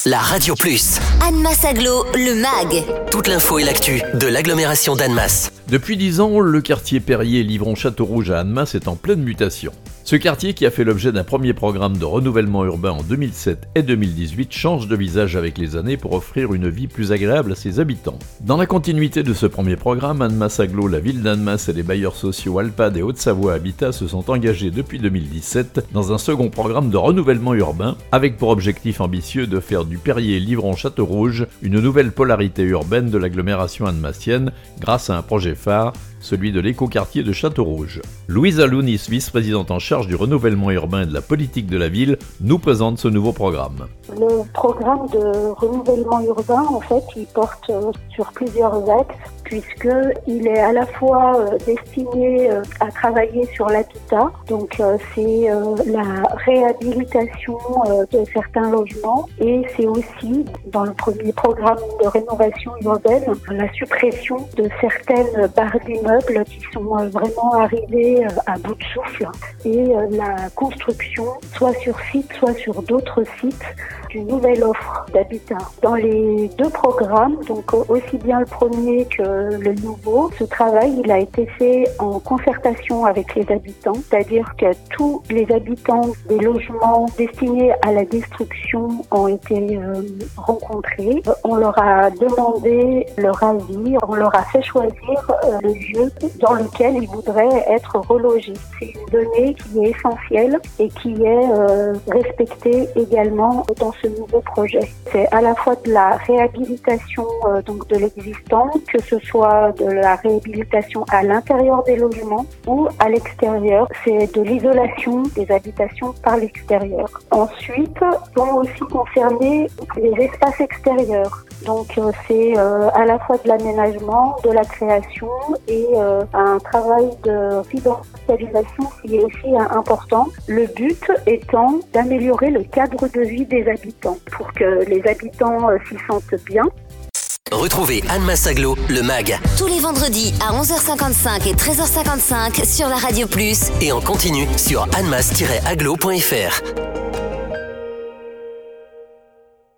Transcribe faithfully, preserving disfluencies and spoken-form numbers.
la Radio Plus. Annemasse Agglo, le M A G. Toute l'info et l'actu de l'agglomération d'Annemasse. Depuis dix ans, le quartier Perrier-Livron-Châteaurouge à Annemasse est en pleine mutation. Ce quartier, qui a fait l'objet d'un premier programme de renouvellement urbain en deux mille sept et deux mille dix-huit, change de visage avec les années pour offrir une vie plus agréable à ses habitants. Dans la continuité de ce premier programme, Annemasse Agglo, la ville d'Annemasse et les bailleurs sociaux Alpad et Haute-Savoie Habitat se sont engagés depuis deux mille dix-sept dans un second programme de renouvellement urbain, avec pour objectif ambitieux de faire du Perrier-Livron-Châteaurouge une nouvelle polarité urbaine de l'agglomération annemassienne grâce à un projet phare, celui de l'écoquartier de Châteaurouge. Louisa Lounis, vice-présidente en charge du renouvellement urbain et de la politique de la ville, nous présente ce nouveau programme. Le programme de renouvellement urbain, en fait, il porte sur plusieurs axes, puisqu'il est à la fois destiné à travailler sur l'habitat, donc c'est la réhabilitation de certains logements, et c'est aussi, dans le premier programme de rénovation urbaine, la suppression de certaines barres d'immeubles qui sont vraiment arrivées à bout de souffle, et la construction, soit sur site, soit sur d'autres sites, d'une nouvelle offre d'habitat. Dans les deux programmes, donc aussi bien le premier que le nouveau, ce travail il a été fait en concertation avec les habitants, c'est-à-dire que tous les habitants des logements destinés à la destruction ont été euh, rencontrés. On leur a demandé leur avis, on leur a fait choisir euh, le lieu dans lequel ils voudraient être relogés. C'est une donnée qui est essentielle et qui est euh, respectée également dans ce nouveau projet. C'est à la fois de la réhabilitation euh, donc de l'existant, que ce soit de la réhabilitation à l'intérieur des logements ou à l'extérieur. C'est de l'isolation des habitations par l'extérieur. Ensuite, vont aussi concerner les espaces extérieurs. Donc euh, c'est euh, à la fois de l'aménagement, de la création et euh, un travail de résidentialisation qui est aussi euh, important. Le but étant d'améliorer le cadre de vie des habitants pour que les habitants euh, s'y sentent bien. Retrouvez Annemasse Agglo, le M A G. Tous les vendredis à onze heures cinquante-cinq et treize heures cinquante-cinq sur la Radio Plus. Et en continu sur annemasse tiret agglo point f r.